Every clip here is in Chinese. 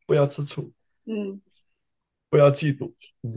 不要吃醋， 嗯不要嫉妒。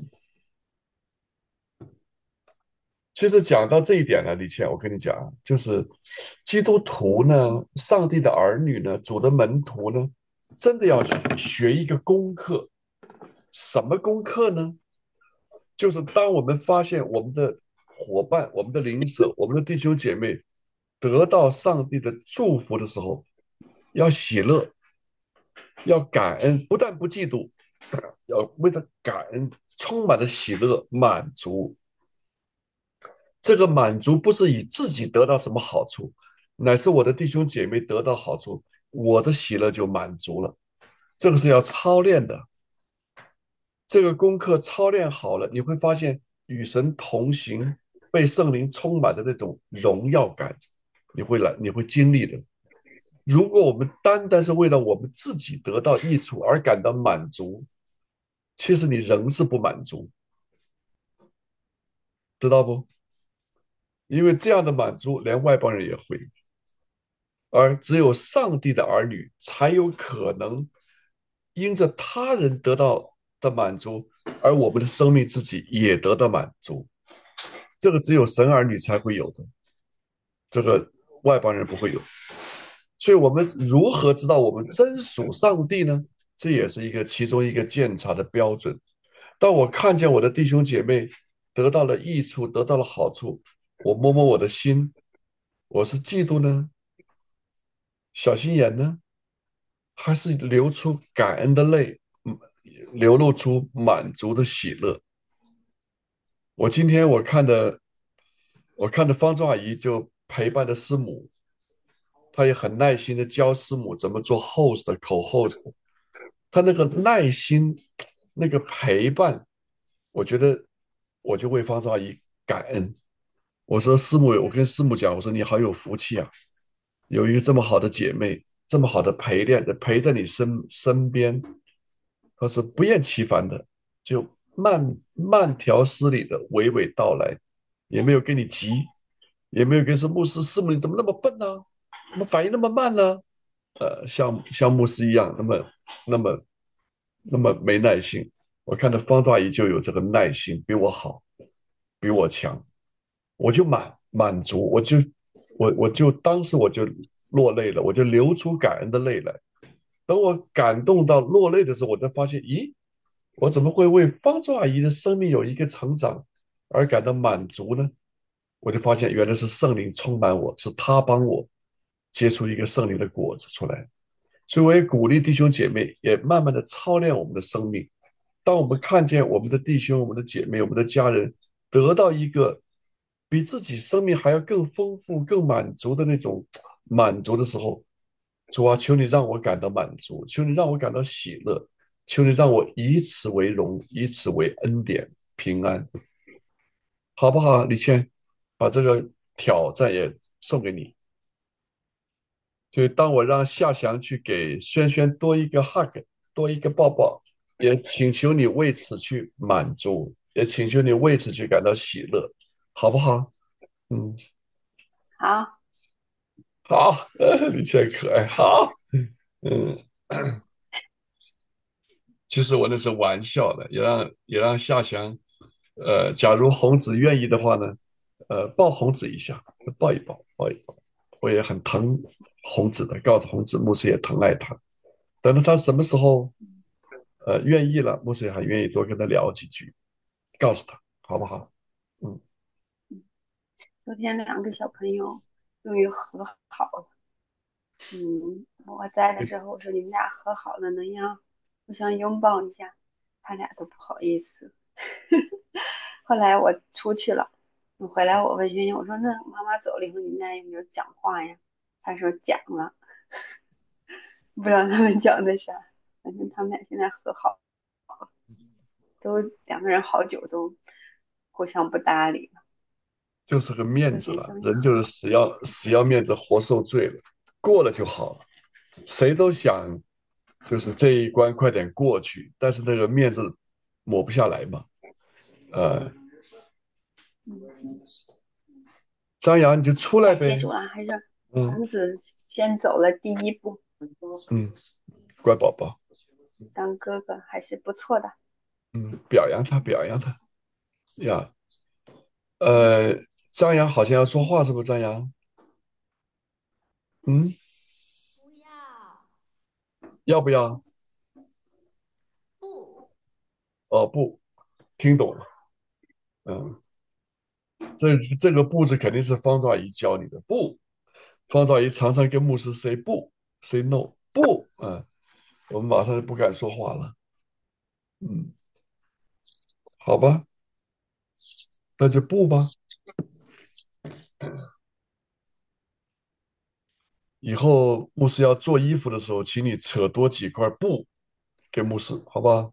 其实讲到这一点呢，李倩，我跟你讲，就是基督徒嗯呢，上帝的儿女呢，主的门徒呢，真的要学一个功课。什么功课呢？就是当我们发现我们的伙伴、我们的邻舍、我们的弟兄姐妹得到上帝的祝福的时候，要喜乐，要感恩，不但不嫉妒，要为了感恩，充满了喜乐、满足。这个满足不是以自己得到什么好处，乃是我的弟兄姐妹得到好处，我的喜乐就满足了。这个是要操练的，这个功课操练好了，你会发现与神同行，被圣灵充满的那种荣耀感，你会经历的。如果我们单单是为了我们自己得到益处而感到满足，其实你仍是不满足，知道不？因为这样的满足连外邦人也会。而只有上帝的儿女才有可能因着他人得到的满足，而我们的生命自己也得到满足。这个只有神儿女才会有的，这个外邦人不会有。所以，我们如何知道我们真属上帝呢？这也是其中一个鉴察的标准。当我看见我的弟兄姐妹得到了益处，得到了好处，我摸摸我的心，我是嫉妒呢，小心眼呢，还是流出感恩的泪，流露出满足的喜乐。我今天我看的方舟阿姨就陪伴着师母，她也很耐心的教师母怎么做 host 的口 host。她那个耐心，那个陪伴，我觉得我就为方舟阿姨感恩。我说师母，我跟师母讲，我说你好有福气啊，有一个这么好的姐妹，这么好的陪在你身边，他是不厌其烦的，就慢条斯理的娓娓道来，也没有跟你急，也没有跟说牧师师母你怎么那么笨呢、怎么反应那么慢呢？像牧师一样，那么那么没耐心。我看到方大姨就有这个耐心，比我好，比我强。我就满足，我就当时我就落泪了，我就流出感恩的泪来。等我感动到落泪的时候，我才发现，咦，我怎么会为方舟阿姨的生命有一个成长而感到满足呢？我就发现原来是圣灵充满我，是他帮我结出一个圣灵的果子出来。所以我也鼓励弟兄姐妹，也慢慢的操练我们的生命。当我们看见我们的弟兄、我们的姐妹、我们的家人得到一个比自己生命还要更丰富、更满足的那种满足的时候，主啊，求你让我感到满足，求你让我感到喜乐，求你让我以此为荣，以此为恩典、平安，好不好？李谦，把这个挑战也送给你。就当我让夏翔去给轩轩多一个 hug，多一个抱抱，也请求你为此去满足，也请求你为此去感到喜乐，好不好？嗯， 好， 好，你真可爱，好，嗯，其实我那是玩笑的，也让夏翔，假如红子愿意的话呢，抱红子一下，抱一抱，抱一抱，我也很疼红子的，告诉红子牧师也疼爱他。等到他什么时候愿意了，牧师也还愿意多跟他聊几句，告诉他好不好？嗯， 昨天两个小朋友终于和好了。嗯，我在的时候我说你们俩和好了，能要互相拥抱一下，他俩都不好意思。后来我出去了，我回来我问轩轩，我说那妈妈走了以后你们俩有没有讲话呀？他说讲了，不知道他们讲的啥，反正他们俩现在和好，都两个人好久都互相不搭理了。 就是个面昨天子了， 终于和好。 人就是死要面子活受罪了，过了就好了。谁都想就是这一关快点过去，但是那个面子抹不下来嘛。呃， 嗯， 张扬你就出来呗。 感谢主啊，还是嗯红子先走了第一步。 嗯，乖宝宝。 当哥哥还是不错的。 表扬他，表扬他呀。呃，张扬好像要说话，是不是？张扬，嗯， 不要， 要不要？ 不， 哦，不，听懂了。嗯，这个不字肯定是方丈仪教你的。不，方丈仪常常跟牧师 say 不，say no，不，我们马上就不敢说话了。嗯，好吧，那就不吧。以后牧师要做衣服的时候，请你扯多几块布给牧师，好吧？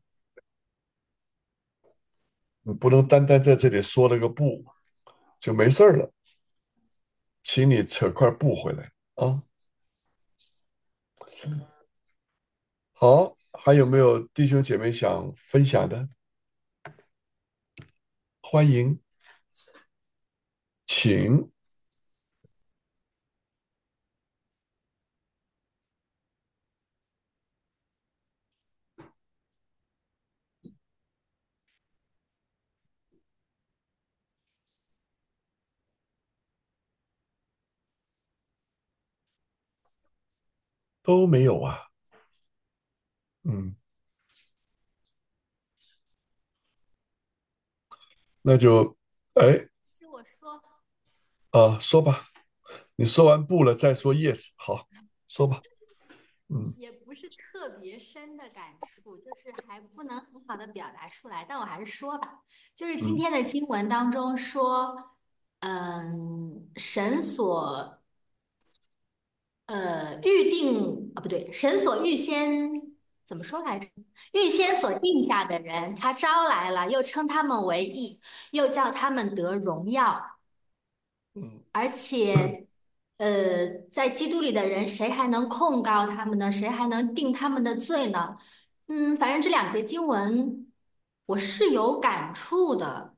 你不能单单在这里说了个不就没事儿了，请你扯块布回来啊。好，还有没有弟兄姐妹想分享的？欢迎，请。都没有啊。嗯，那就，哎， 是我说， 说吧，你说完不了再说 yes，好，说吧。嗯也不是特别深的感触，就是还不能很好的表达出来，但我还是说吧。就是今嗯天的经文当中说，神所预定啊，不对，神所预先怎么说来着？预先所定下的人，他招来了，又称他们为义，又叫他们得荣耀。 嗯而且，在基督里的人，谁还能控告他们呢？谁还能定他们的罪呢？反正这两节经文我是有感触的，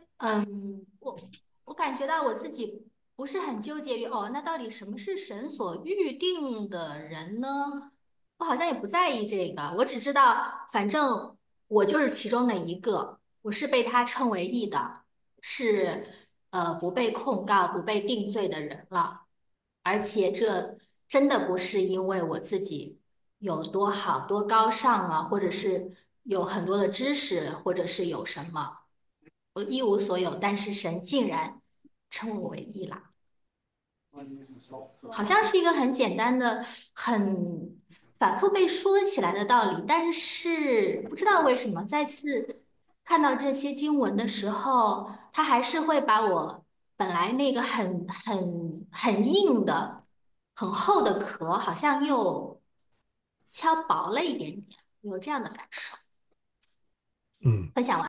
我感觉到我自己不是很纠结于哦，那到底什么是神所预定的人呢？我好像也不在意这个，我只知道，反正我就是其中的一个，我是被他称为义的。是不被控告、不被定罪的人了。而且这真的不是因为我自己有多好、多高尚啊，或者是有很多的知识，或者是有什么，我一无所有，但是神竟然称我为义了。好像是一个很简单的、很反复被说起来的道理，但是不知道为什么再次看到这些经文的时候，它还是会把我本来那个很硬的、很厚的壳，好像又敲薄了一点点，有这样的感受。 嗯， 分享完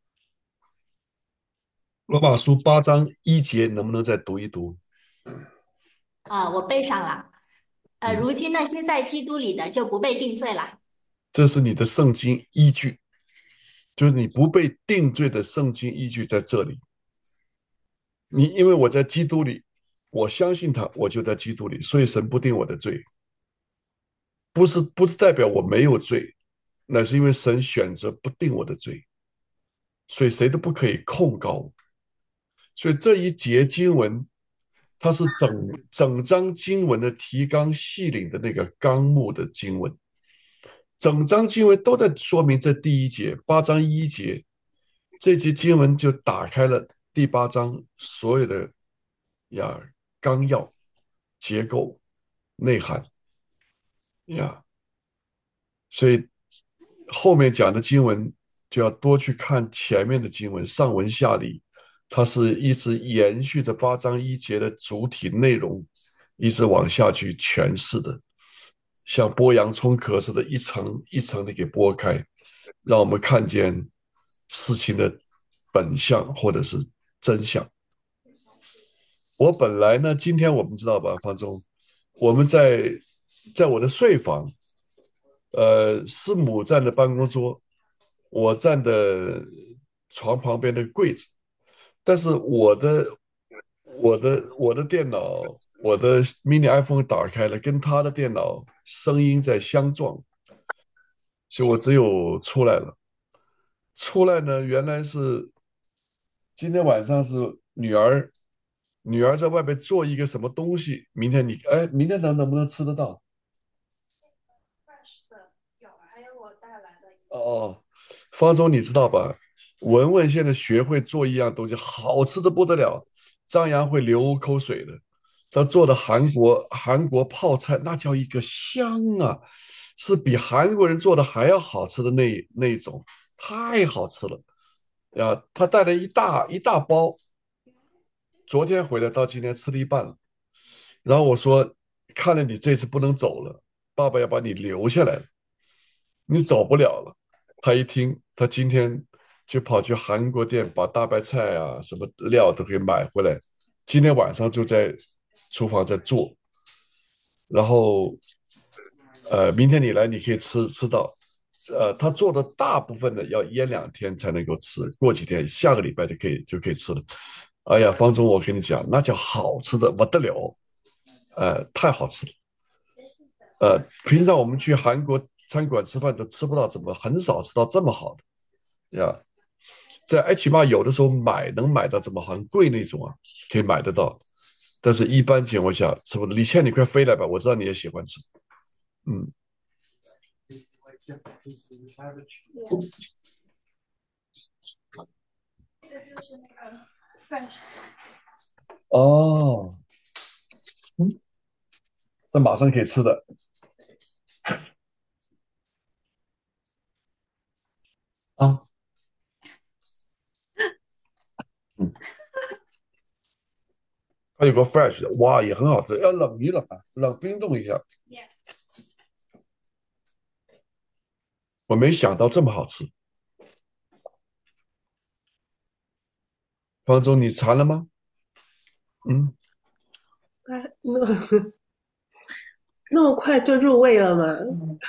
罗马书8章1节能不能再读一读？ 啊，我背上了。 嗯， 如今那些在基督里的就不被定罪了。 这是你的圣经依据，就是你不被定罪的圣经依据在这里。因为我在基督里，我相信他，我就在基督里，所以神不定我的罪，不是代表我没有罪，乃是因为神选择不定我的罪，所以谁都不可以控告我。所以这一节经文，它是整章经文的提纲挈领的那个纲目的经文，整章经文都在说明这第一节8章1节，这节经文就打开了第8章所有的呀纲要、结构、内涵呀，所以后面讲的经文就要多去看前面的经文，上文下理，它是一直延续着8章1节的主体内容，一直往下去诠释的，像剥洋葱壳似的，一层一层的给剥开，让我们看见事情的本相或者是真相。我本来呢，今天我们知道吧，方中，我们在我的睡房，师母站的办公桌，我站的床旁边的柜子，但是我的电脑，我的 mini iPhone 打开了，跟他的电脑声音在相撞， 所以我只有出来了。出来呢，原来是今天晚上是女儿在外边做一个什么东西，明天咱能不能吃得到？哦，方舟你知道吧？文文现在学会做一样东西，好吃的不得了，张扬会流口水的。他做的韩国泡菜，那叫一个香啊，是比韩国人做的还要好吃的那一种，太好吃了呀！他带了一大包，昨天回来到今天吃了一半了。然后我说，看来你这次不能走了，爸爸要把你留下来了。你走不了了。他一听，他今天就跑去韩国店把大白菜啊什么料都给买回来，今天晚上就在厨房在做，然后明天你来你可以吃到，他做的大部分的要腌2天才能够吃，过几天下个礼拜就可以吃了。哎呀，方中我跟你讲，那叫好吃的不得了，太好吃了。平常我们去韩国餐馆吃饭都吃不到很少吃到这么好的呀。在 H 码有的时候能买到这么很贵那种啊，可以买得到，但是一般情况下吃不到。李倩，你快飞来吧，我知道你也喜欢吃。嗯，哦，嗯，这马上可以吃的啊。嗯，它有个 fresh 的，哇，也很好吃，要冷一冷啊，冷冰冻一下。我没想到这么好吃。方舟，你馋了吗？嗯， 哎，那么快就入味了吗？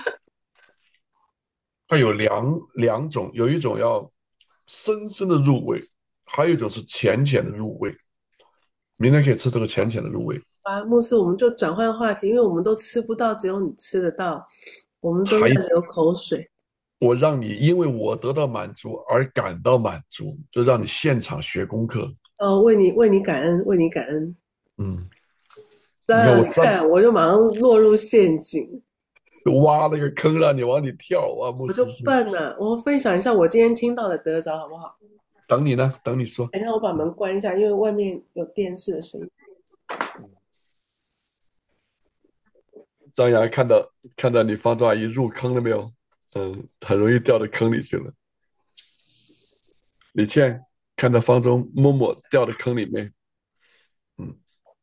它有两种，有一种要深深的入味，还有一种是浅浅的入味。明天可以吃这个浅浅的入味。 啊，慕斯，我们就转换话题，因为我们都吃不到，只有你吃得到，我们都在才流口水。 我让你因为我得到满足而感到满足，就让你现场学功课。 为你感恩，为你感恩。 嗯，你看这样我这你看，我就马上落入陷阱， 挖了个坑让你往里跳啊，穆我就斯斯。 笨了。我分享一下我今天听到的得着，好不好？ 等你呢，等你说。 等一下，我把门关一下，因为外面有电视的声音。 张扬看到你方舟阿姨入坑了没有？很容易掉到坑里去了。李倩看到方舟默默掉到坑里面。嗯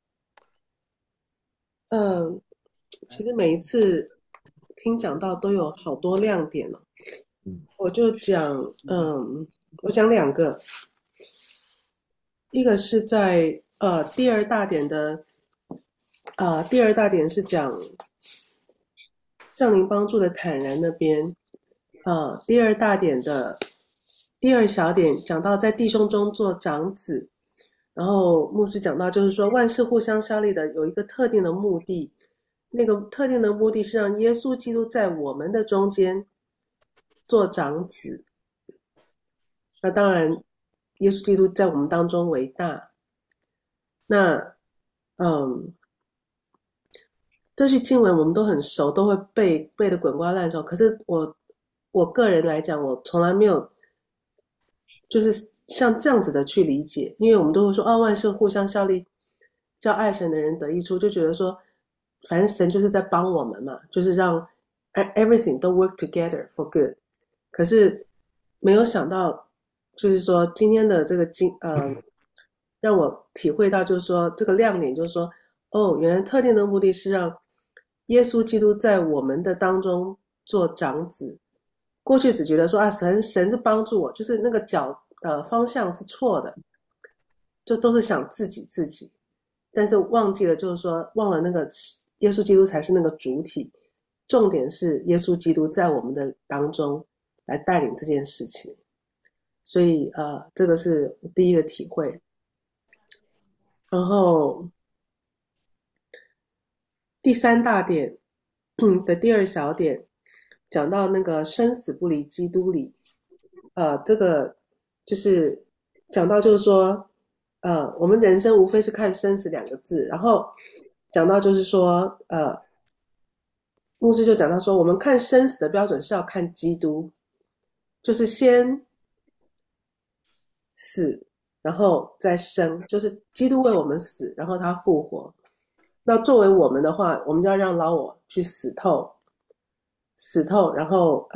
嗯，其实每一次听讲到都有好多亮点了， 嗯我就讲，我讲两个，一个是在第二大点是讲圣灵帮助的坦然那边，第二大点的第二小点讲到在弟兄中做长子，然后牧师讲到就是说万事互相效力的有一个特定的目的，那个特定的目的是让耶稣基督在我们的中间做长子。那当然，耶稣基督在我们当中为大。那嗯，这句经文我们都很熟，都会背得滚瓜烂熟。可是我个人来讲，我从来没有就是像这样子的去理解，因为我们都会说啊，万事互相效力，叫爱神的人得益处，就觉得说，反正神就是在帮我们嘛，就是让 everything 都 work together for good。可是没有想到，就是说今天的这个让我体会到，就是说这个亮点，就是说，哦，原来特定的目的是让耶稣基督在我们的当中做长子。过去只觉得说啊，神是帮助我，就是那个方向是错的，就都是想自己，但是忘记了，就是说忘了那个耶稣基督才是那个主体，重点是耶稣基督在我们的当中来带领这件事情。所以这个是第一个体会。然后第三大点的第二小点讲到那个生死不离基督里，这个就是讲到就是说，我们人生无非是看生死两个字，然后讲到就是说，牧师就讲到说，我们看生死的标准是要看基督，就是先死，然后再生，就是基督为我们死，然后他复活。那作为我们的话，我们就要让老我去死透，死透，然后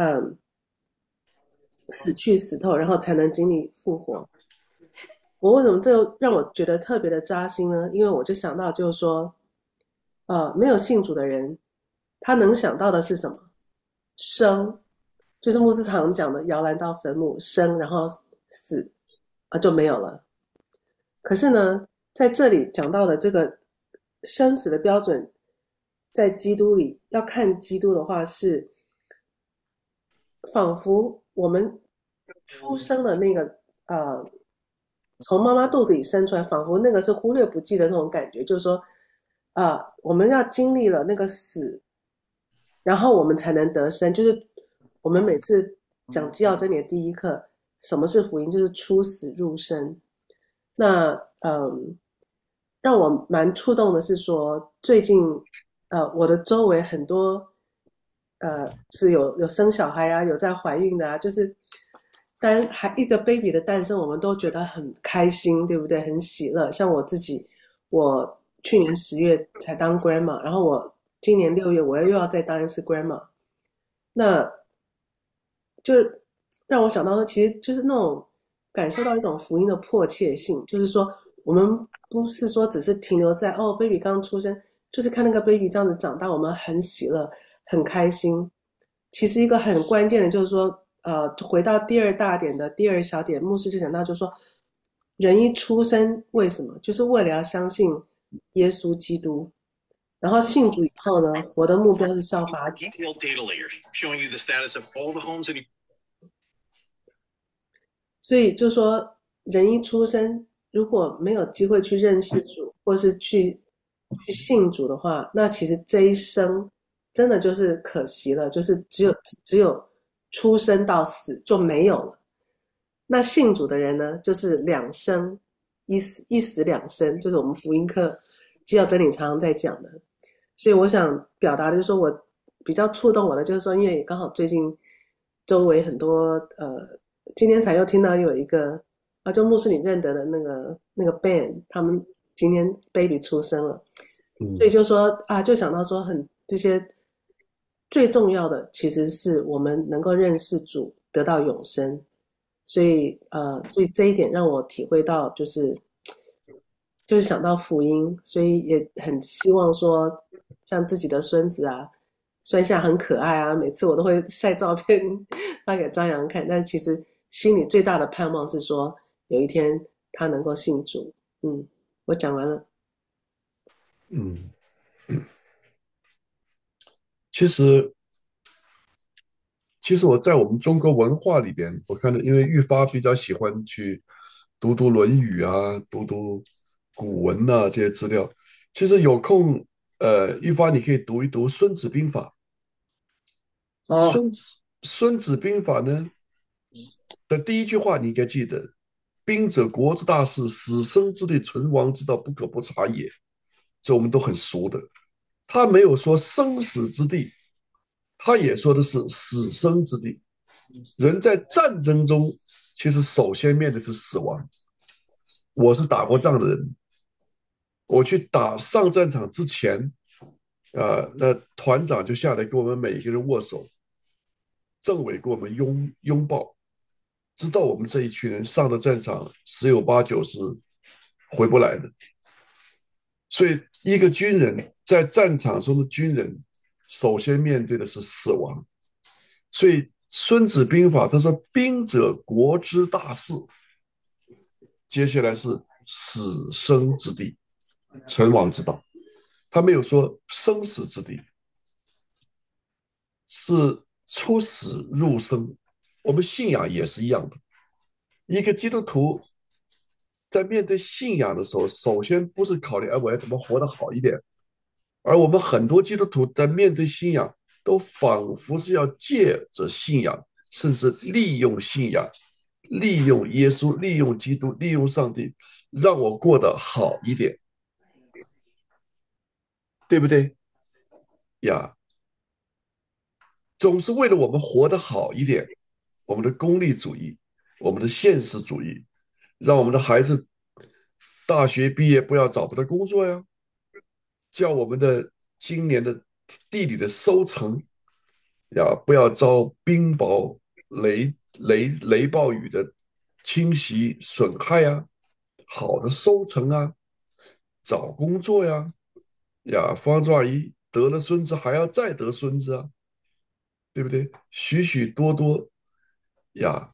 死去死透，然后才能经历复活。我为什么这让我觉得特别的扎心呢？因为我就想到就是说，没有信主的人，他能想到的是什么？生，就是牧师常讲的摇篮到坟墓，生然后死就没有了。可是呢，在这里讲到的这个生死的标准，在基督里要看基督的话是，仿佛我们出生的那个从妈妈肚子里生出来，仿佛那个是忽略不计的那种感觉，就是说，我们要经历了那个死，然后我们才能得生。就是我们每次讲基要真理的第一课，什么是福音？就是出死入生。那让我蛮触动的是说，最近我的周围很多就是有生小孩啊，有在怀孕的啊，就是当然还一个 baby 的诞生，我们都觉得很开心，对不对？很喜乐。像我自己，我去年10月才当 grandma， 然后我今年6月我又要再当一次 grandma， 那就让我想到说，其实就是那种感受到一种福音的迫切性，就是说我们不是说只是停留在baby 刚出生，就是看那个 baby 这样子长大，我们很喜乐很开心。其实一个很关键的就是说，回到第二大点的第二小点，牧师就讲到就是说，人一出生为什么？就是为了要相信耶稣基督，然后信主以后呢，活的目标是效法主。所以就说人一出生如果没有机会去认识主，或是去信主的话，那其实这一生真的就是可惜了，就是只有出生到死就没有了。那信主的人呢，就是两生一死两生，就是我们福音课基要真理常常在讲的。所以我想表达的就是说，我比较触动我的就是说，因为刚好最近周围很多今天才又听到又有一个就牧师你认得的那个 band， 他们今天 baby 出生了，所以就说就想到说这些最重要的其实是我们能够认识主，得到永生。所以这一点让我体会到就是想到福音，所以也很希望说像自己的孙子啊，虽然现在很可爱啊，每次我都会晒照片发给张扬看，但其实心里最大的盼望是说有一天他能够信主。我讲完了。 其实我在我们中国文化里边，我看到，因为玉发比较喜欢去读读《论语》啊，读读古文呐、这些资料。其实有空，玉发你可以读一读《孙子兵法》。孙子兵法呢的第一句话你应该记得：兵者，国之大事，死生之地，存亡之道，不可不察也。这我们都很熟的。他没有说生死之地，他也说的是死生之地。人在战争中，其实首先面对的是死亡。我是打过仗的人，我去上战场之前，那团长就下来跟我们每一个人握手，政委跟我们拥抱，知道我们这一群人上了战场，十有八九是回不来的。所以，一个军人在战场上的军人，首先面对的是死亡。所以，《孙子兵法》他说：“兵者，国之大事。”接下来是死生之地，存亡之道。他没有说生死之地，是出死入生。我们信仰也是一样的。一个基督徒在面对信仰的时候，首先不是考虑我要怎么活得好一点，而我们很多基督徒在面对信仰都仿佛是要借着信仰，甚至利用信仰，利用耶稣，利用基督，利用上帝，让我过得好一点，对不对呀？总是为了我们活得好一点，我们的功利主义，我们的现实主义，让我们的孩子大学毕业不要找不到工作呀，叫我们的今年的地里的收成呀，不要遭冰雹、雷暴雨的侵袭损害呀，好的收成啊，找工作呀，方舟阿姨得了孙子还要再得孙子啊，对不对？许许多多呀，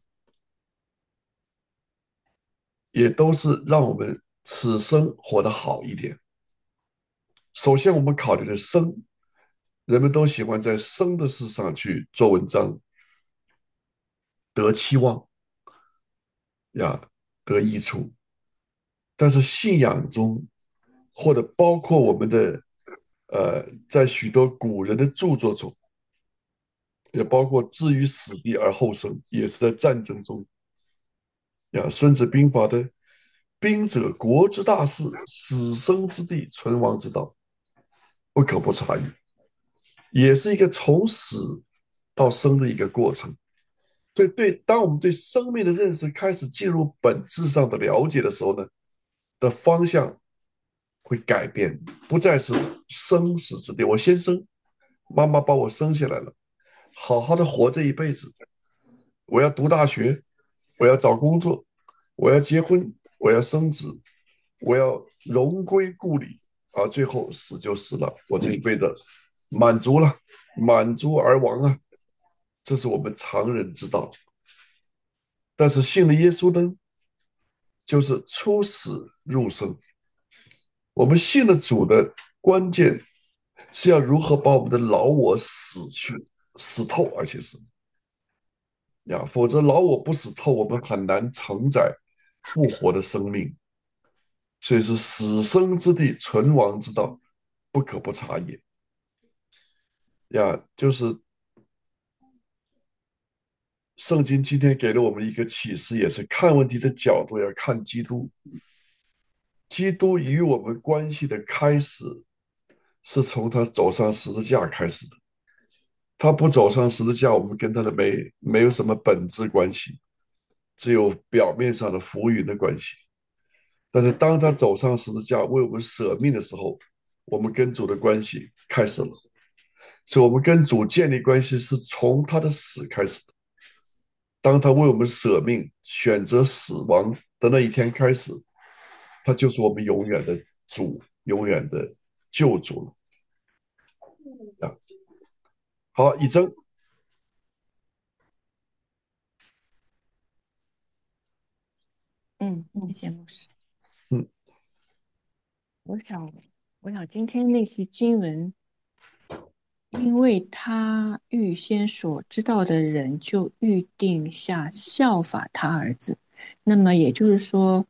也都是让我们此生活得好一点。首先，我们考虑的生，人们都喜欢在生的事上去做文章，得期望呀，得益处。但是信仰中，或者包括我们的在许多古人的著作中，也包括置于死地而后生，也是在战争中呀，《孙子兵法》的“兵者，国之大事，死生之地，存亡之道，不可不察也”，也是一个从死到生的一个过程。当我们对生命的认识开始进入本质上的了解的时候呢，的方向会改变，不再是生死之地。我先生，妈妈把我生下来了，好好的活这一辈子。我要读大学，我要找工作，我要结婚，我要生子，我要荣归故里，而最后死就死了，我这一辈子满足了，满足而亡啊！这是我们常人之道。但是信了耶稣呢，就是出死入生。我们信了主的关键是要如何把我们的老我死去、死透，而且是呀，否则老我不死透，我们很难承载复活的生命。所以是死生之地，存亡之道，不可不察也。呀，就是圣经今天给了我们一个启示，也是看问题的角度要看基督。基督与我们关系的开始，是从他走上十字架开始的。他不走上十字架，我们跟他的没有什么本质关系，只有表面上的浮云的关系。但是当他走上十字架为我们舍命的时候，我们跟主的关系开始了。所以，我们跟主建立关系是从他的死开始的。当他为我们舍命，选择死亡的那一天开始，他就是我们永远的主，永远的救主了。啊，好，以真。 谢谢牧师。 嗯， 我想，今天那些经文，因为他预先所知道的人，就预定下效法他儿子。那么也就是说，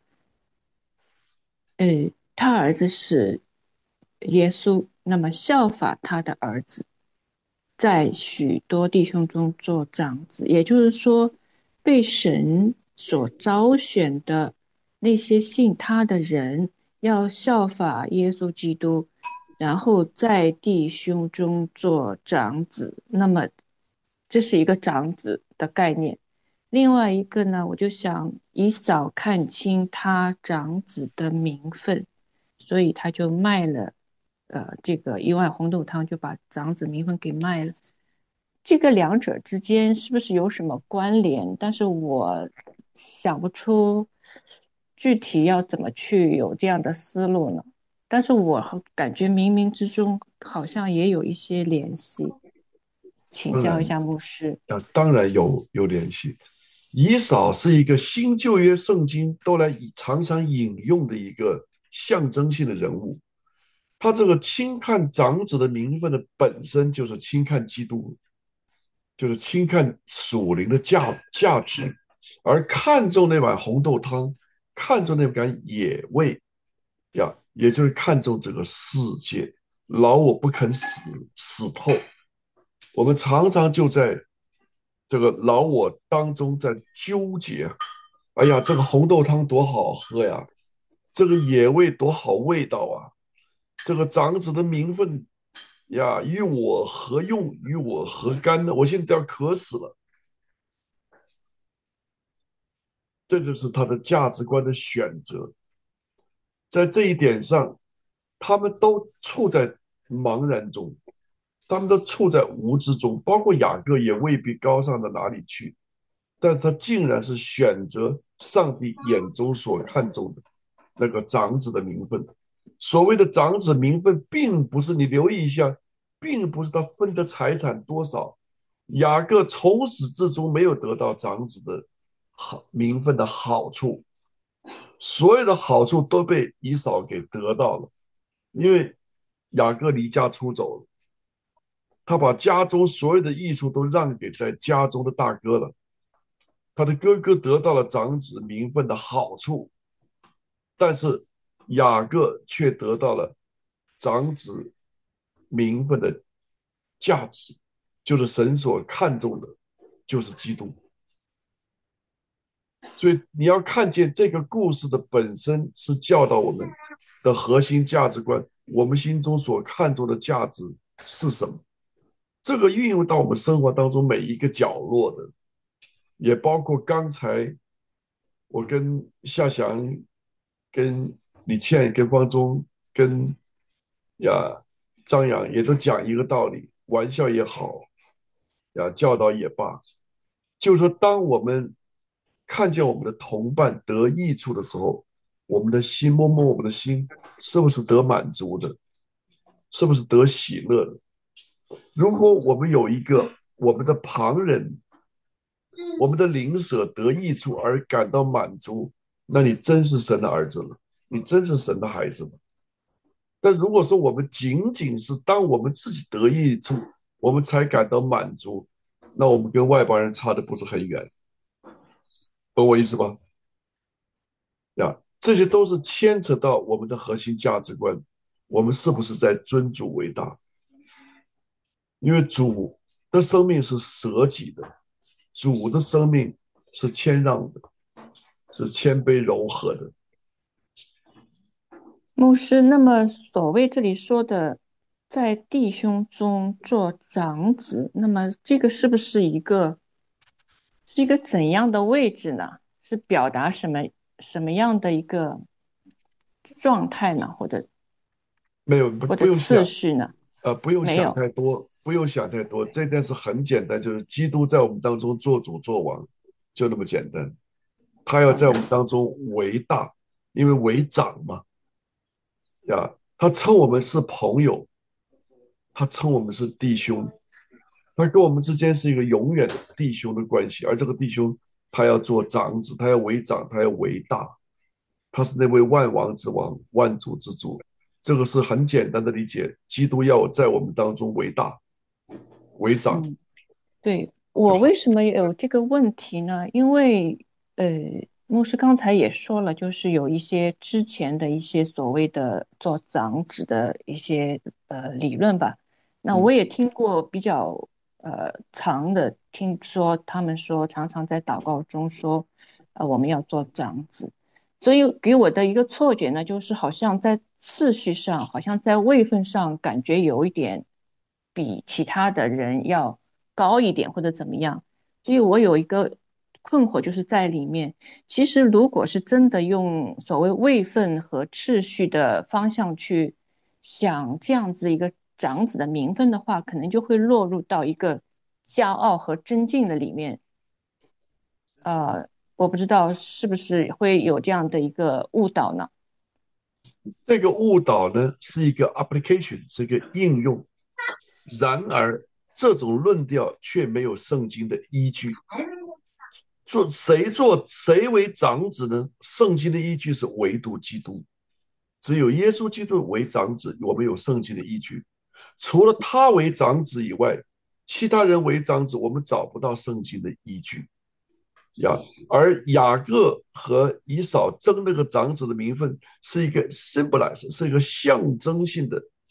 他儿子是耶稣，那么效法他的儿子，在许多弟兄中做长子。也就是说，被神所招选的那些信他的人，要效法耶稣基督，然后在弟兄中做长子。那么，这是一个长子的概念。另外一个呢，我就想以扫看清他长子的名分，所以他就卖了，这个一碗红豆汤，就把长子名分给卖了。这个两者之间是不是有什么关联？但是我想不出具体要怎么去有这样的思路呢？但是我感觉冥冥之中好像也有一些联系，请当然， 教一下牧师。 当然有联系。以扫是一个新旧约圣经都常常引用的一个象征性的人物。他这个轻看长子的名分的本身就是轻看基督，就是轻看属灵的价值，而看重那碗红豆汤，看重那碗野味呀，也就是看重这个世界，老我不肯死透我们常常就在这个老我当中在纠结。哎呀，这个红豆汤多好喝呀，这个野味多好味道啊，这个长子的名分呀，与我何用？与我何干呢？我现在要渴死了。这就是他的价值观的选择。在这一点上，他们都处在茫然中，他们都处在无知中，包括雅各也未必高尚到哪里去，但他竟然是选择上帝眼中所看重的那个长子的名分。所谓的长子名分，并不是你留意一下，并不是他分的财产多少。雅各从始至终没有得到长子的好名分的好处，所有的好处都被以扫给得到了，因为雅各离家出走了，他把家中所有的益处都让给在家中的大哥了，他的哥哥得到了长子名分的好处，但是雅各却得到了长子名分的价值，就是神所看重的，就是基督。所以你要看见这个故事的本身是教导我们的核心价值观，我们心中所看重的价值是什么？这个运用到我们生活当中每一个角落的，也包括刚才我跟夏祥、跟李倩、跟方中、跟呀张扬也都讲一个道理，玩笑也好，呀教导也罢，就是说，当我们看见我们的同伴得益处的时候，我们的心摸摸我们的心，是不是得满足的？是不是得喜乐的？如果我们有一个我们的旁人，我们的邻舍得益处而感到满足，那你真是神的儿子了，你真是神的孩子了。但如果说我们仅仅是当我们自己得益处，我们才感到满足，那我们跟外邦人差的不是很远，懂我意思吧？呀，这些都是牵扯到我们的核心价值观，我们是不是在尊主为大？因为主的生命是舍己的，主的生命是谦让的，是谦卑柔和的。 牧师，那么所谓这里说的，在弟兄中做长子，那么这个是一个怎样的位置呢？是表达什么样的一个状态呢？或者没有， 或者不用想， 次序呢？ 不用想没有。 太多，不用想太多，这件事很简单，就是基督在我们当中做主做王，就那么简单。他要在我们好的。 当中为大，因为为长嘛，呀，他称我们是朋友，他称我们是弟兄，他跟我们之间是一个永远的弟兄的关系，而这个弟兄他要做长子，他要为长，他要为大，他是那位万王之王，万主之主。这个是很简单的理解，基督要在我们当中为大为长嗯。对，我为就好。 什么有这个问题呢？因为呃，牧师刚才也说了，就是有一些之前的一些所谓的做长子的一些理论吧。那我嗯， 也听过比较长的，听说他们说常常在祷告中说，我们要做长子，所以给我的一个错觉呢，就是好像在次序上，好像在位分上，感觉有一点比其他的人要高一点或者怎么样。所以我有一个困惑，就是在里面，其实如果是真的用所谓位分和次序的方向去想这样子一个长子的名分的话，可能就会落入到一个骄傲和尊敬的里面。呃，我不知道是不是会有这样的一个误导呢？ 这个误导呢是一个 application，是一个应用，然而这种论调却没有圣经的依据。做谁为长子呢？圣经的依据是唯独基督，只有耶稣基督为长子，我们有圣经的依据。除了他为长子以外，其他人为长子，我们找不到圣经的依据呀。而雅各和以扫争那个长子的名分，是一个 symbolize，是一个象征性的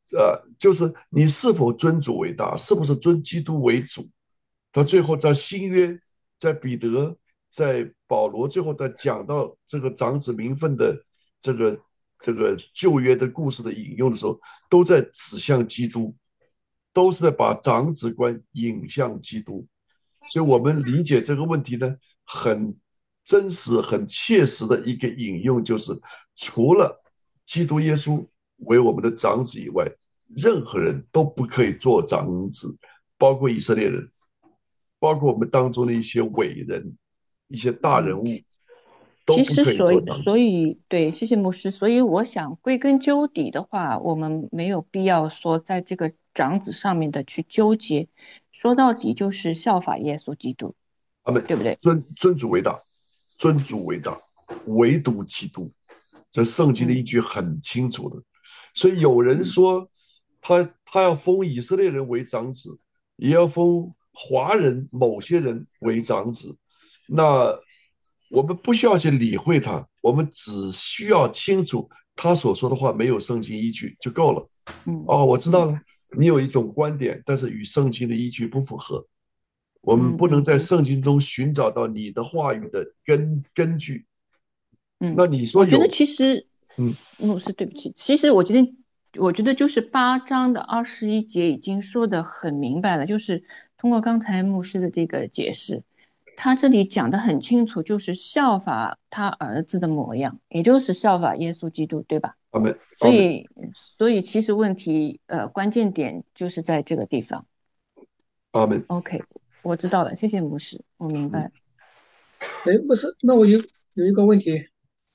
就是你是否尊主为大，是不是尊基督为主？到最后在新约，在彼得，在保罗，最后在讲到这个长子名分的这个旧约的故事的引用的时候，都在指向基督，都是在把长子观引向基督。所以我们理解这个问题呢，很真实、很切实的一个引用，就是除了基督耶稣为我们的长子以外，任何人都不可以做长子，包括以色列人，包括我们当中的一些伟人、一些大人嗯， 物，都其不可以实所以做长子。 所以对，谢谢牧师。所以我想归根究底的话，我们没有必要说在这个长子上面的去纠结，说到底就是效法耶稣基督， 他们对不对？ 尊主为大，尊主为大，唯独基督。这圣经的依嗯据很清楚的。所以有人嗯说他要封以色列人为长子，也要封华人某些人为长子。那我们不需要去理会他，我们只需要清楚他所说的话没有圣经依据就够了。 嗯哦，我知道嗯了，你有一种观点，但是与圣经的依据不符合。我们嗯不能在嗯嗯圣经中寻找到你的话语的根据。 嗯， 那你说我觉得有， 其实嗯， 牧师，对不起，其实我觉得就是8章的21节已经说的很明白了，就是通过刚才牧师的这个解释，他这里讲的很清楚，就是效法他儿子的模样，也就是效法耶稣基督，对吧？ 阿门，阿门， 所以，所以其实问题关键点就是在这个地方。 阿门。 OK，我知道了，谢谢牧师，我明白了。 哎，不是，那我有一个问题，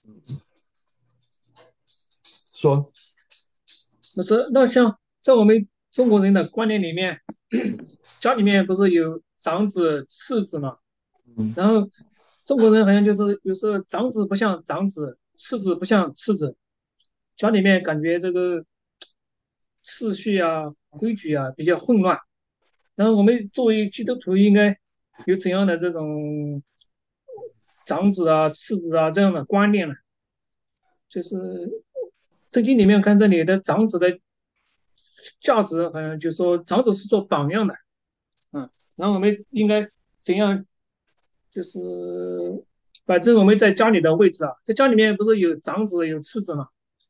说， 不是，那像在我们中国人的观念里面，家里面不是有长子、次子嘛？ 嗯， 然后中国人好像就是有时候长子不像长子，次子不像次子，家里面感觉这个秩序啊、规矩啊比较混乱。然后我们作为基督徒，应该有怎样的这种长子啊、次子啊这样的观念呢？就是圣经里面看这里的长子的价值，好像就说长子是做榜样的，然后我们应该怎样，就是摆正我们在家里的位置啊，在家里面不是有长子有次子嘛？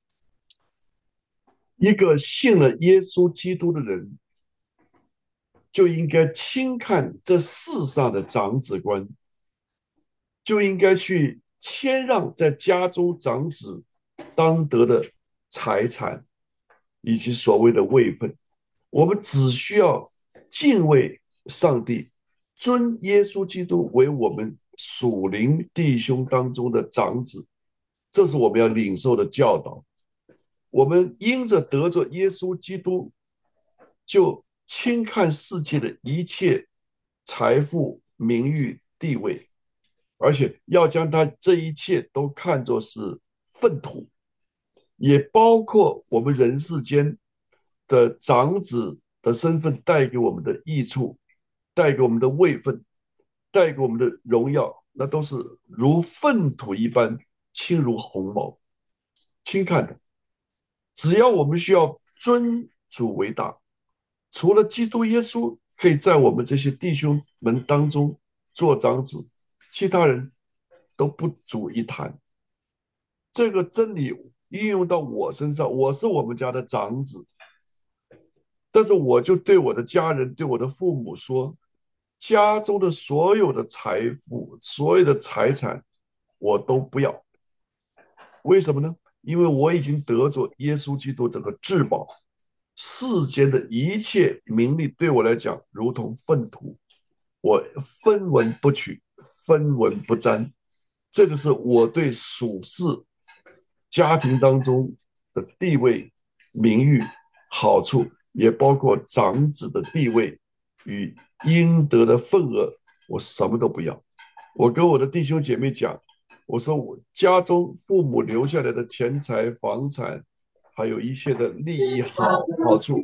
一个信了耶稣基督的人，就应该轻看这世上的长子观，就应该去谦让在家中长子当得的财产以及所谓的位分。我们只需要敬畏上帝，尊耶稣基督为我们属灵弟兄当中的长子，这是我们要领受的教导。我们因着得着耶稣基督，就轻看世界的一切财富、名誉、地位，而且要将他这一切都看作是粪土，也包括我们人世间的长子的身份带给我们的益处，带给我们的位分，带给我们的荣耀，那都是如粪土一般，轻如鸿毛，轻看的。只要我们需要尊主为大，除了基督耶稣可以在我们这些弟兄们当中做长子，其他人都不足一谈。这个真理应用到我身上，我是我们家的长子，但是我就对我的家人、对我的父母说，家中的所有的财富、所有的财产，我都不要。为什么呢？因为我已经得着耶稣基督这个至宝，世间的一切名利对我来讲如同粪土，我分文不取，分文不沾。这个是我对属世家庭当中的地位、名誉、好处，也包括长子的地位与应得的份额，我什么都不要。我跟我的弟兄姐妹讲，我说我家中父母留下来的钱财、房产，还有一切的利益好处，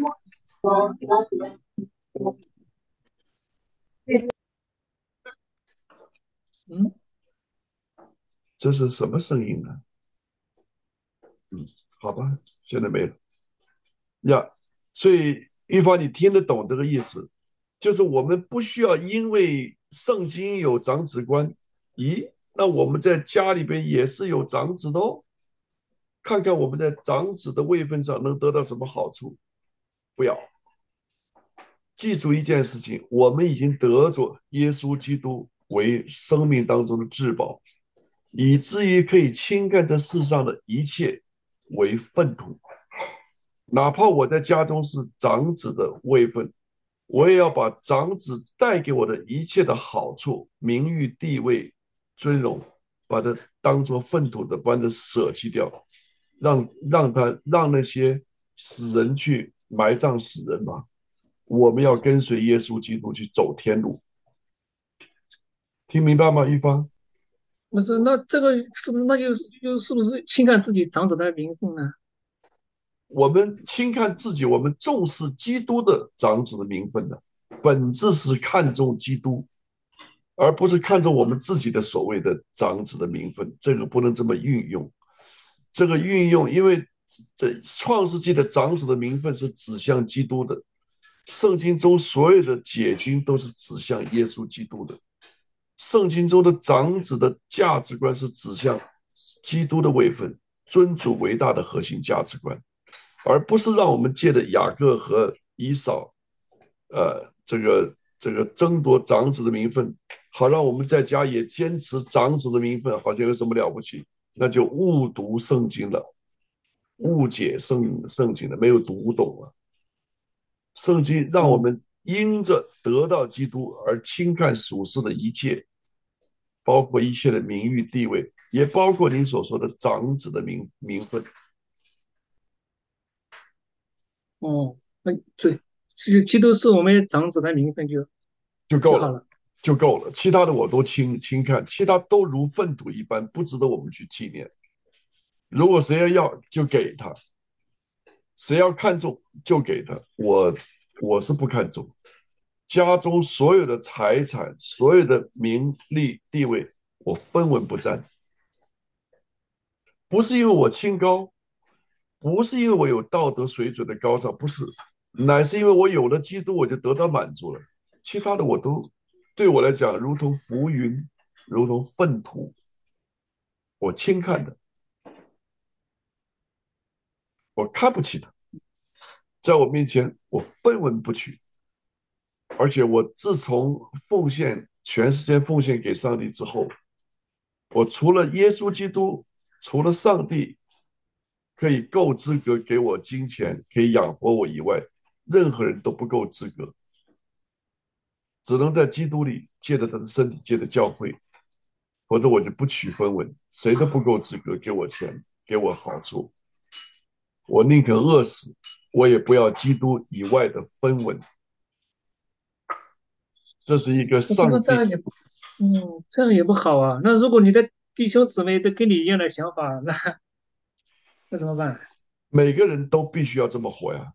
嗯， 这是什么声音呢？嗯，好吧，现在没了。 呀。所以玉芳，你听得懂这个意思？就是我们不需要因为圣经有长子观，咦，那我们在家里边也是有长子的哦。看看我们在长子的位分上能得到什么好处。不要记住一件事情，我们已经得着耶稣基督为生命当中的至宝，以至于可以轻看这世上的一切为粪土。哪怕我在家中是长子的位分，我也要把长子带给我的一切的好处、名誉、地位、尊荣，把它当作粪土的般的舍弃掉，让那些死人去埋葬死人吧。我们要跟随耶稣基督去走天路，听明白吗？一方， 不是，那这个是不是是不是轻看自己长子的名分呢？ 我们轻看自己，我们重视基督的长子的名分的本质是看重基督，而不是看重我们自己的所谓的长子的名分。这个不能这么运用。这个运用，因为这创世纪的长子的名分是指向基督的，圣经中所有的解经都是指向耶稣基督的。圣经中的长子的价值观是指向基督的位分，尊主为大的核心价值观，而不是让我们借着雅各和以扫，这个争夺长子的名分，好让我们在家也坚持长子的名分，好像有什么了不起？那就误读圣经了，误解圣经了，没有读懂了。圣经让我嗯们因着得到基督而轻看属世的一切，包括一切的名誉地位，也包括您所说的长子的名分。 哦，那对，基督是我们长子的名分就够了， 就好了。 就够了。其他的我都轻看，其他都如粪土一般，不值得我们去纪念。如果谁要就给他，谁要看重就给他。我是不看重，家中所有的财产、所有的名利地位，我分文不占。不是因为我清高，不是因为我有道德水准的高尚，不是，乃是因为我有了基督，我就得到满足了。其他的我都对我来讲如同浮云，如同粪土，我轻看的，我看不起的，在我面前我分文不取。而且我自从奉献全世界奉献给上帝之后，我除了耶稣基督，除了上帝可以够资格给我金钱，可以养活我以外，任何人都不够资格，只能在基督里借着他的身体，借着教会，否则我就不取分文，谁都不够资格给我钱，给我好处。我宁可饿死，我也不要基督以外的分文。这是一个但是上帝。 这样也不好啊。那如果你的弟兄姊妹都跟你一样的想法，那怎么办？ 每个人都必须要这么活呀。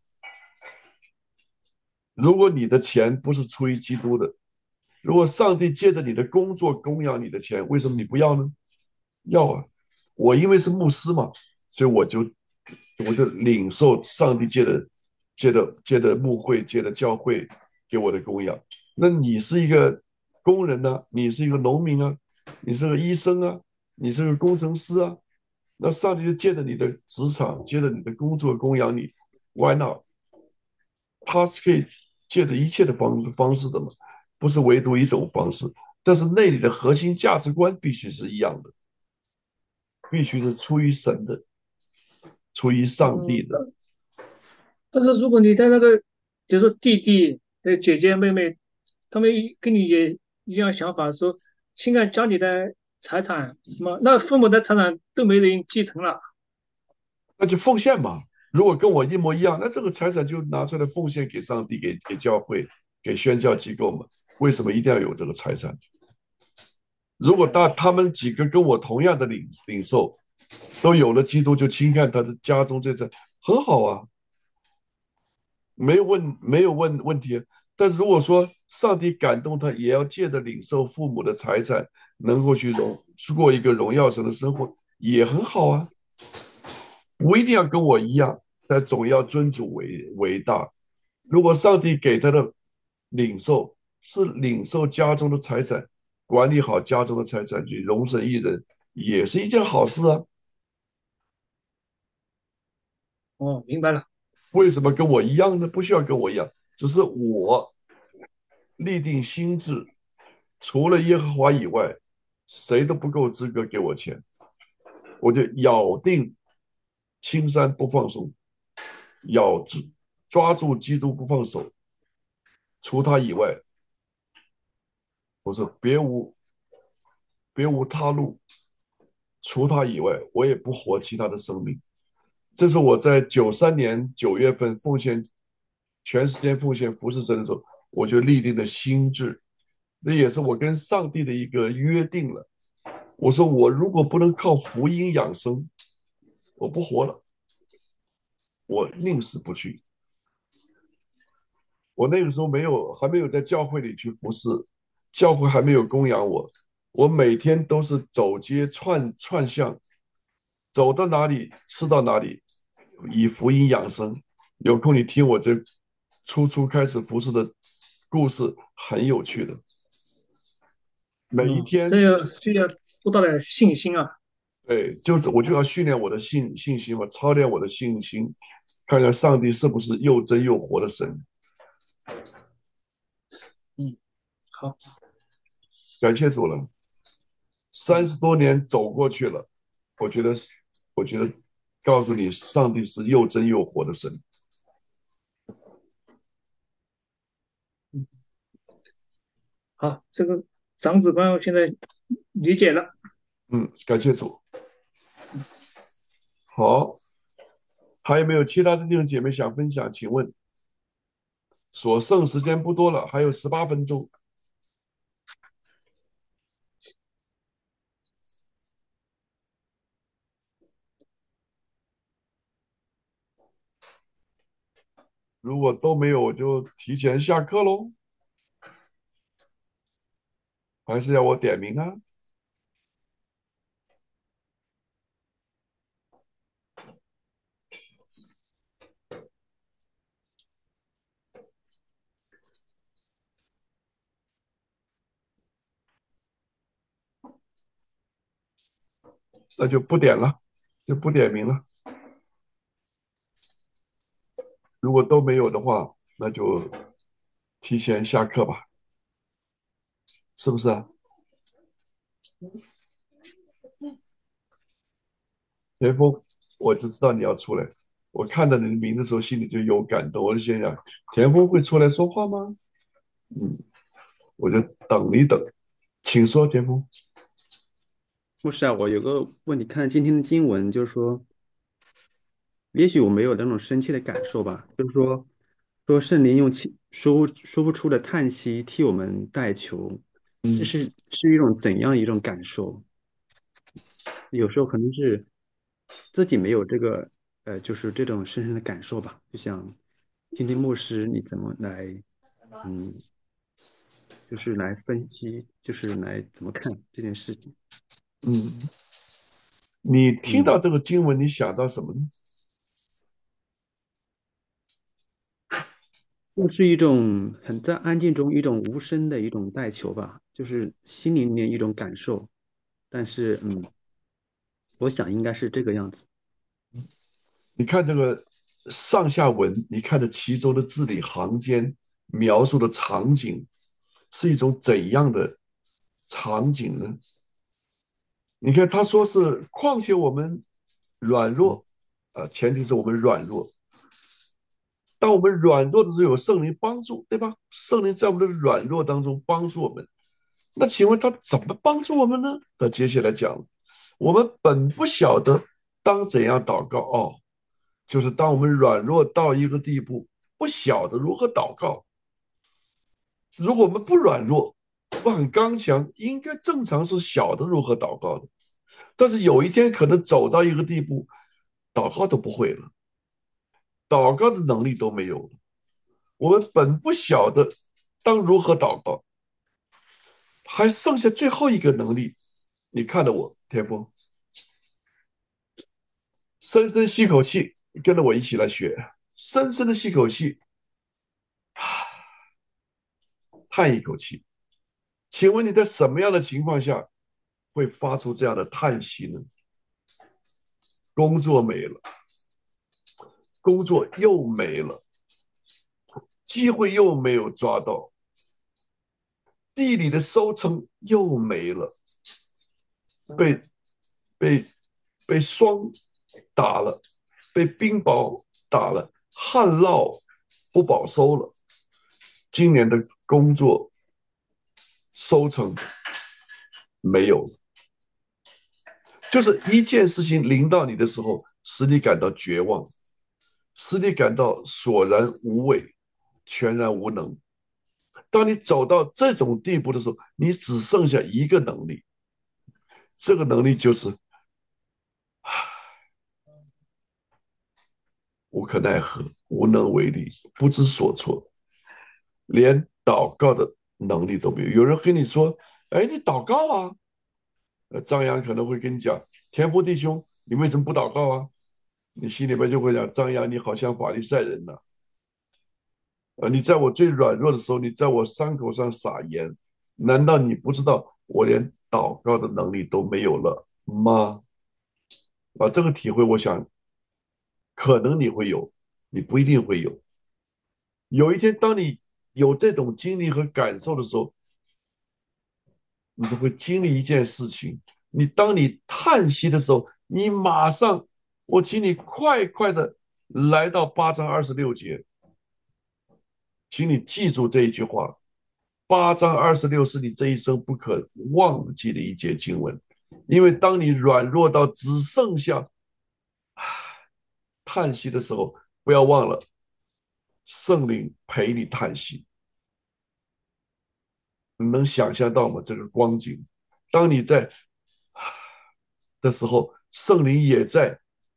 如果你的钱不是出于基督的，如果上帝借着你的工作供养你的钱，为什么你不要呢？要啊！我因为是牧师嘛，所以我就领受上帝借着牧会，借着教会给我的供养。那你是一个工人呢、你是一个农民啊，你是个医生啊，你是个工程师啊，那上帝就借着你的职场，借着你的工作供养你，Why not？他是可以借着一切的方式的嘛，不是唯独一种方式。但是那里的核心价值观必须是一样的，必须是出于神的，出于上帝嗯， 的。 但是如果你在那个，比如说弟弟、姐姐、妹妹，他们跟你也一样想法，说现在家里的财产什么，那父母的财产都没人继承了， 那就奉献嘛。如果跟我一模一样，那这个财产就拿出来奉献给上帝，给教会，给宣教机构嘛。为什么一定要有这个财产？如果他们几个跟我同样的领受，都有了基督，就轻看他的家中这很好啊，没有问题。但是如果说上帝感动他，也要借着领受父母的财产，能够去过一个荣耀神的生活，也很好啊。不一定要跟我一样， 但总要尊主为大。如果上帝给他的领受是领受家中的财产，管理好家中的财产，去容身一人，也是一件好事啊。 哦，明白了。 为什么跟我一样呢？不需要跟我一样，只是我立定心志，除了耶和华以外，谁都不够资格给我钱，我就咬定青山不放松，咬住抓住基督不放手，除他以外，我说别无他路，除他以外，我也不活其他的生命。这是我在93年9月份全时间奉献服侍神的时候，我就立定的心志，这也是我跟上帝的一个约定了。我说我如果不能靠福音养生，我不活了，我宁死不屈。我那个时候还没有在教会里去服侍，教会还没有供养我，我每天都是走街串巷，走到哪里吃到哪里，以福音养生。有空你听我这初开始服侍的故事，很有趣的。每一天， 这个需要多大的信心啊！ 对，我就要训练我的信心嘛，操练我的信心，看看上帝是不是又真又活的神。 嗯，好。 感谢主了。30多年走过去了，我觉得我觉得告诉你，上帝是又真又活的神。 好，这个长子观我现在理解了。 感谢主。好，还有没有其他的弟兄姐妹想分享？请问，所剩时间不多了，还有18分钟。如果都没有，我就提前下课喽。还是要我点名啊？那就不点了，就不点名了。如果都没有的话，那就提前下课吧，是不是啊？田丰，我就知道你要出来。我看到你的名字的时候，心里就有感动。我就心想，田丰会出来说话吗？嗯，我就等一等，请说，田丰。 牧师啊，我有个问题，看今天的经文，就是说，也许我没有那种深切的感受吧，就是说圣灵用说不出的叹息替我们代求，这嗯是一种怎样的一种感受？有时候可能是自己没有这个就是这种深深的感受吧。就像今天牧师你怎么来嗯，就是来分析，就是来怎么看这件事情？ 嗯，你听嗯。 到这个经文，你想到什么呢？ 就是一种很在安静中一种无声的一种代求吧，就是心里面一种感受，但是我想应该是这个样子。 你看这个上下文，你看的其中的字里行间描述的场景，是一种怎样的场景呢？你看他说是，况且我们软弱，前提是我们软弱。当我们软弱的时候，有圣灵帮助，对吧？圣灵在我们的软弱当中帮助我们。那请问他怎么帮助我们呢？他接下来讲，我们本不晓得当怎样祷告哦，就是当我们软弱到一个地步，不晓得如何祷告。如果我们不软弱，不很刚强，应该正常是晓得如何祷告的。但是有一天可能走到一个地步，祷告都不会了，祷告的能力都没有了。我们本不晓得当如何祷告，还剩下最后一个能力。你看着我，天风，深深吸口气， 跟着我一起来学，深深的吸口气，叹一口气。请问你在什么样的情况下会发出这样的叹息呢？工作没了，工作又没了，机会又没有抓到，地里的收成又没了，被被被霜打了，被冰雹打了，旱涝不保收了。今年的工作收成没有了，就是一件事情临到你的时候，使你感到绝望，使你感到索然无味，全然无能。当你走到这种地步的时候，你只剩下一个能力，这个能力就是无可奈何，无能为力，不知所措，连祷告的能力都没有。有人跟你说：“哎，你祷告啊。”张扬可能会跟你讲：“田福弟兄，你为什么不祷告啊？”你心里边就会讲：“张扬，你好像法利赛人呐、你在我最软弱的时候，你在我伤口上撒盐，难道你不知道我连祷告的能力都没有了吗？”这个体会，我想可能你会有，你不一定会有。有一天，当你有这种经历和感受的时候，你就会经历一件事情。当你叹息的时候，你马上，我请你快快的来到8章26节，请你记住这一句话。8章26是你这一生不可忘记的一节经文，因为当你软弱到只剩下叹息的时候，不要忘了圣灵陪你叹息。你能想象到吗？这个光景，当你在的时候，圣灵也在，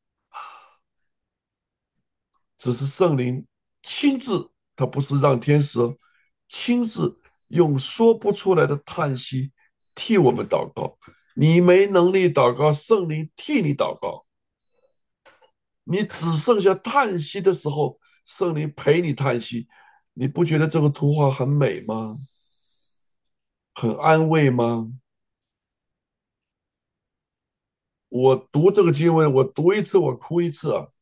只是圣灵亲自，他不是让天使亲自用说不出来的叹息替我们祷告。你没能力祷告，圣灵替你祷告。你只剩下叹息的时候，圣灵陪你叹息。你不觉得这个图画很美吗？很安慰吗？我读这个经文，我读一次我哭一次啊，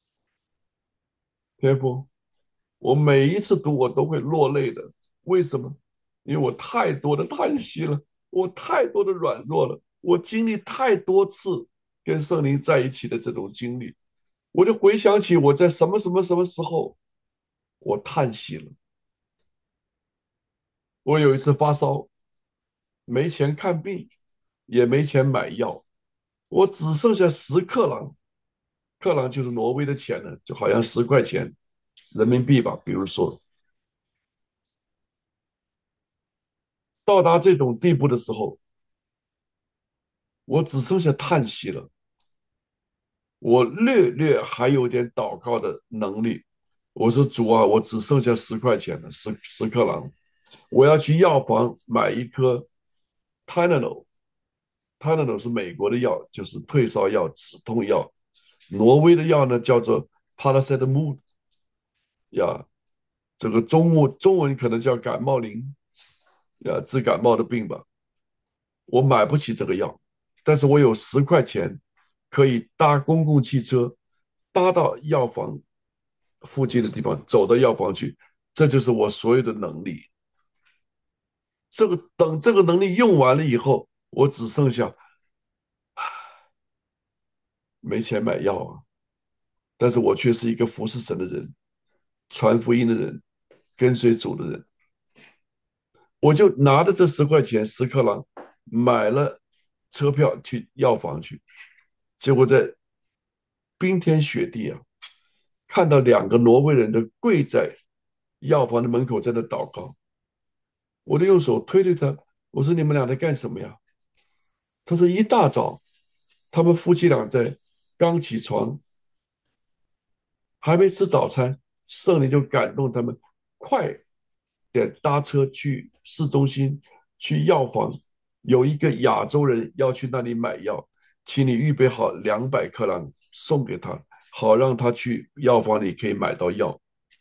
天父，我每一次读我都会落泪的。为什么？因为我太多的叹息了，我太多的软弱了，我经历太多次跟圣灵在一起的这种经历，我就回想起我在什么什么什么时候，我叹息了。我有一次发烧，没钱看病，也没钱买药，我只剩下10克朗，克朗就是挪威的钱了，就好像10块钱人民币吧。比如说，到达这种地步的时候，我只剩下叹息了。我略略还有点祷告的能力。我说主啊，我只剩下10块钱了，十克朗，我要去药房买一颗 Tylenol，Tylenol 是美国的药，就是退烧药、止痛药。挪威的药呢叫做 Paracetamol 呀，这个中文可能叫感冒灵呀，治感冒的病吧。我买不起这个药，但是我有10块钱，可以搭公共汽车，搭到药房附近的地方，走到药房去。这就是我所有的能力。等这个能力用完了以后，我只剩下没钱买药啊。但是我却是一个服侍神的人，传福音的人，跟随主的人。我就拿着这10块钱10克朗买了车票去药房去。结果在冰天雪地啊，看到2个挪威人的跪在药房的门口在那祷告，我就用手推推他，我说：“你们俩在干什么呀？”他说：“一大早，他们夫妻俩在刚起床，还没吃早餐，圣灵就感动他们，快点搭车去市中心，去药房，有一个亚洲人要去那里买药，请你预备好200克朗送给他， 好让他去药房里可以买到药。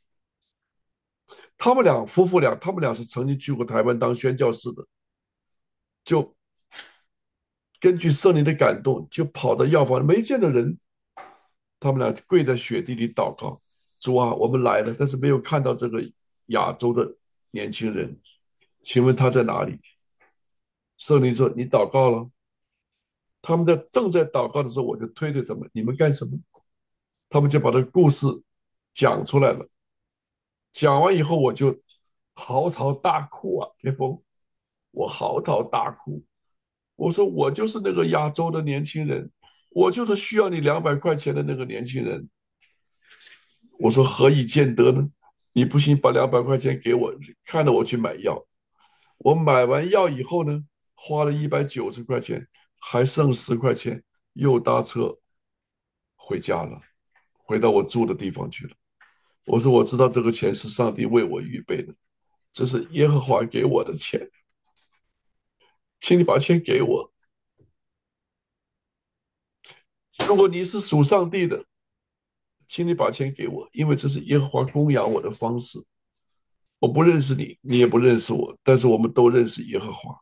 他们俩夫妇俩，他们俩是曾经去过台湾当宣教士的，就根据圣灵的感动，就跑到药房没见到人，他们俩跪在雪地里祷告：主啊，我们来了，但是没有看到这个亚洲的年轻人，请问他在哪里？圣灵说：你祷告了。他们正在祷告的时候，我就推着他们：你们干什么？他们就把这个故事讲出来了。讲完以后，我就嚎啕大哭啊，天峰，我嚎啕大哭。我说我就是那个亚洲的年轻人，我就是需要你200块钱的那个年轻人。我说何以见得呢？你不信，把200块钱给我，看着我去买药。我买完药以后呢，花了190块钱，还剩10块钱，又搭车回家了，回到我住的地方去了。我说我知道这个钱是上帝为我预备的，这是耶和华给我的钱，请你把钱给我。如果你是属上帝的，请你把钱给我，因为这是耶和华供养我的方式。我不认识你，你也不认识我，但是我们都认识耶和华。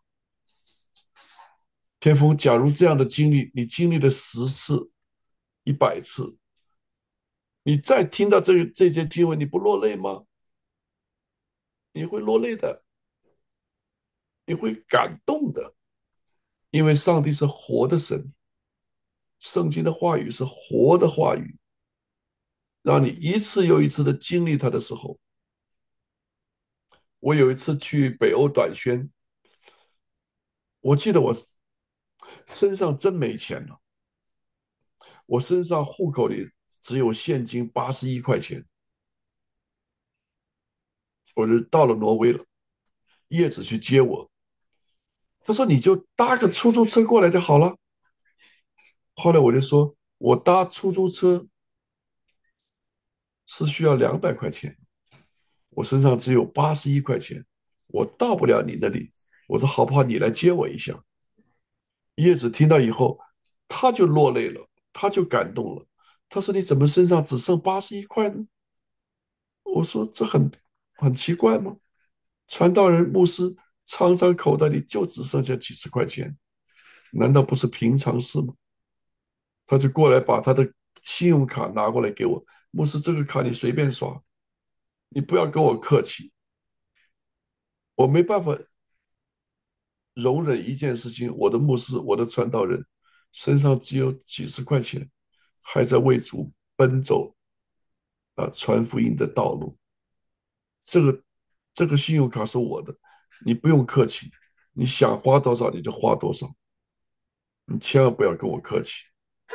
天父，假如这样的经历，你经历了10次、100次，你再听到这些经文，你不落泪吗？你会落泪的，你会感动的，因为上帝是活的神，圣经的话语是活的话语，让你一次又一次的经历它的时候。我有一次去北欧短宣，我记得我身上真没钱了，我身上户口里只有现金81块钱，我就到了挪威了，叶子去接我，他说你就搭个出租车过来就好了。后来我就说，我搭出租车是需要200块钱，我身上只有81块钱，我到不了你那里。我说好不好，你来接我一下。叶子听到以后，他就落泪了，他就感动了。他说你怎么身上只剩81块呢？我说这很奇怪吗？传道人、牧师常常口袋里就只剩下几十块钱，难道不是平常事吗？他就过来把他的信用卡拿过来给我，牧师，这个卡你随便刷，你不要跟我客气。我没办法容忍一件事情，我的牧师，我的传道人身上只有几十块钱，还在为主奔走传福音的道路。这个信用卡是我的，你不用客气，你想花多少你就花多少，你千万不要跟我客气。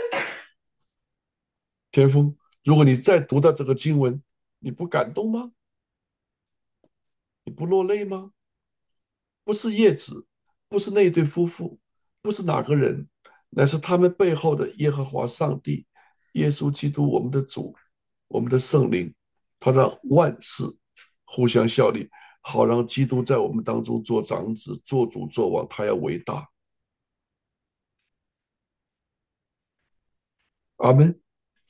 天风，如果你再读到这个经文，你不感动吗？你不落泪吗？不是叶子，不是那一对夫妇，不是哪个人，乃是他们背后的耶和华上帝，耶稣基督，我们的主，我们的圣灵，他让万事互相效力，好让基督在我们当中做长子、做主、做王，他要伟大。阿门。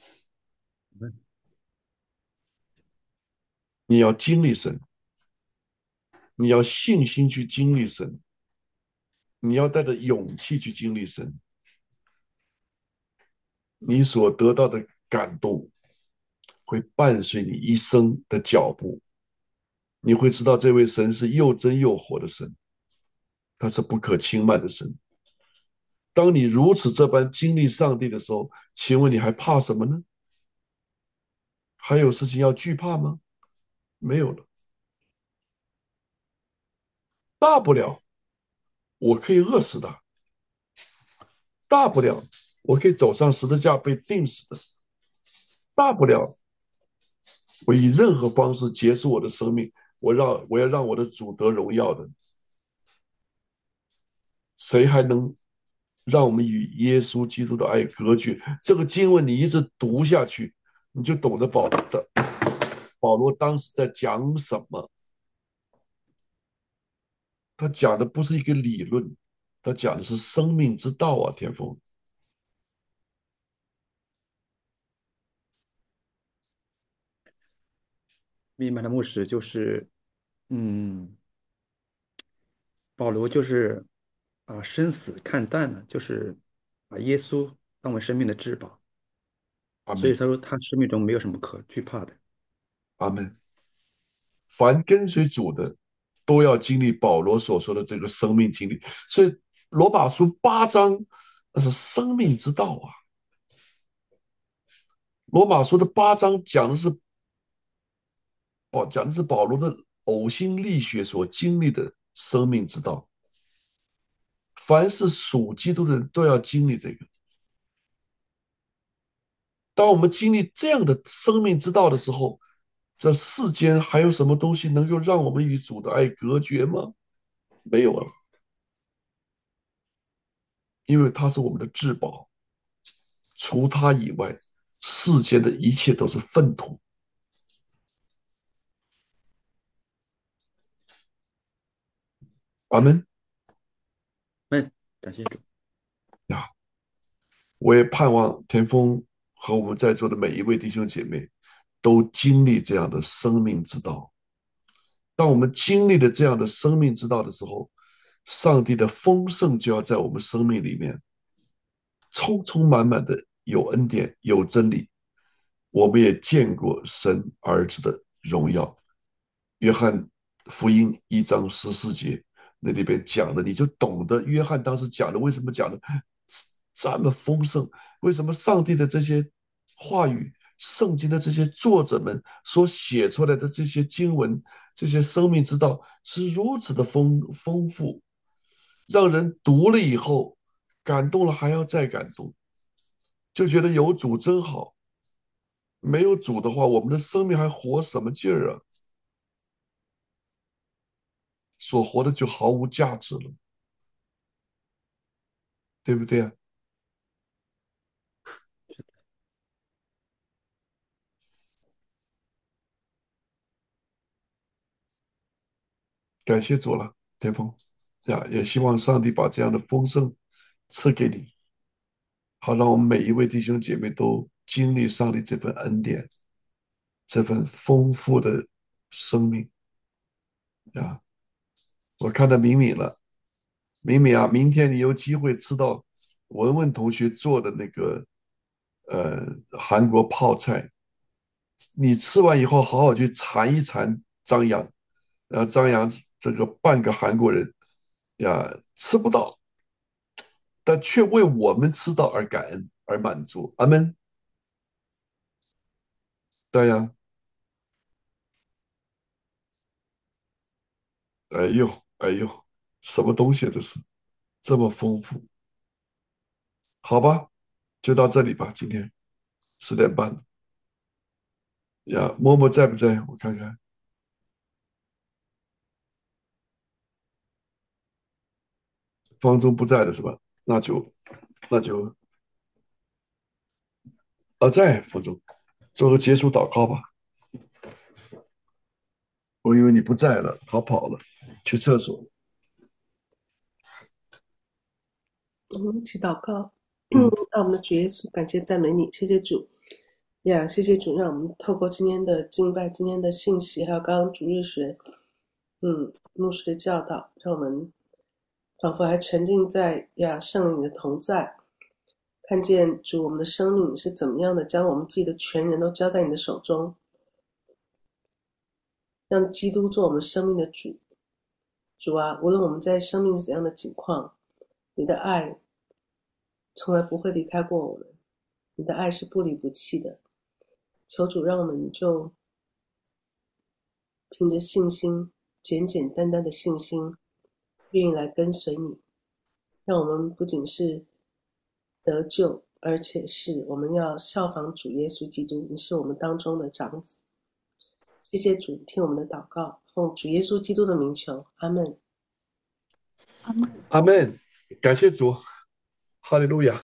你要经历神，你要信心去经历神，你要带着勇气去经历神，你所得到的感动会伴随你一生的脚步。你会知道这位神是又真又活的神，他是不可轻慢的神。当你如此这般经历上帝的时候，请问你还怕什么呢？还有事情要惧怕吗？没有了。大不了我可以饿死的，大不了我可以走上十字架被钉死的，大不了我以任何方式结束我的生命，我要让我的主得荣耀的。谁还能让我们与耶稣基督的爱隔绝？这个经文你一直读下去，你就懂得保罗当时在讲什么。他讲的不是一个理论，他讲的是生命之道啊，天父。 明白的牧师就是，嗯，保罗就是生死看淡了，就是把耶稣当为生命的至宝，所以阿门， 他说他生命中没有什么可惧怕的。 阿门。凡跟随主的，都要经历保罗所说的这个生命经历。所以罗马书8章那是生命之道啊。罗马书的8章讲的是保罗的呕心沥血所经历的生命之道。凡是属基督的人都要经历这个。当我们经历这样的生命之道的时候，这世间还有什么东西能够让我们与主的爱隔绝吗？没有了，因为他是我们的至宝，除他以外，世间的一切都是粪土。阿门嗯，感谢主。 呀！我也盼望田丰和我们在座的每一位弟兄姐妹都经历这样的生命之道。当我们经历了这样的生命之道的时候，上帝的丰盛就要在我们生命里面充充满满的有恩典、有真理。我们也见过神儿子的荣耀。约翰福音1章14节那里边讲的，你就懂得约翰当时讲的为什么讲的这么丰盛，为什么上帝的这些话语，圣经的这些作者们所写出来的这些经文，这些生命之道是如此的丰富，让人读了以后感动了还要再感动，就觉得有主真好。没有主的话，我们的生命还活什么劲儿啊？所活的就毫无价值了，对不对啊？感谢主了，田丰呀，也希望上帝把这样的丰盛赐给你，好让我们每一位弟兄姐妹都经历上帝这份恩典，这份丰富的生命呀。我看到敏敏了，敏敏啊，明天你有机会吃到文文同学做的那个韩国泡菜，你吃完以后好好去馋一馋张扬，张扬这个半个韩国人呀，吃不到，但却为我们吃到而感恩而满足。阿门。对呀，哎呦哎呦，什么东西这是这么丰富？好吧，就到这里吧，今天10点半了呀。默默在不在？我看看，方舟不在了是吧？那就在方舟，做个结束祷告吧。我以为你不在了，逃跑了，去厕所。 我们一起祷告。 嗯， 那我们的主耶稣，感谢赞美你，谢谢主呀，谢谢主，让我们透过今天的敬拜、今天的信息，还有刚刚主日学，牧师的教导，让我们仿佛还沉浸在圣灵的同在，看见主我们的生命是怎么样的，将我们自己的全人都交在你的手中，让基督做我们生命的主。主啊，无论我们在生命是怎样的境况，你的爱从来不会离开过我们，你的爱是不离不弃的。求主让我们就凭着信心，简简单单的信心，愿意来跟随你，让我们不仅是得救，而且是我们要效仿主耶稣基督，你是我们当中的长子。谢谢主，听我们的祷告，奉主耶稣基督的名求，阿们。 阿门。感谢主，哈利路亚。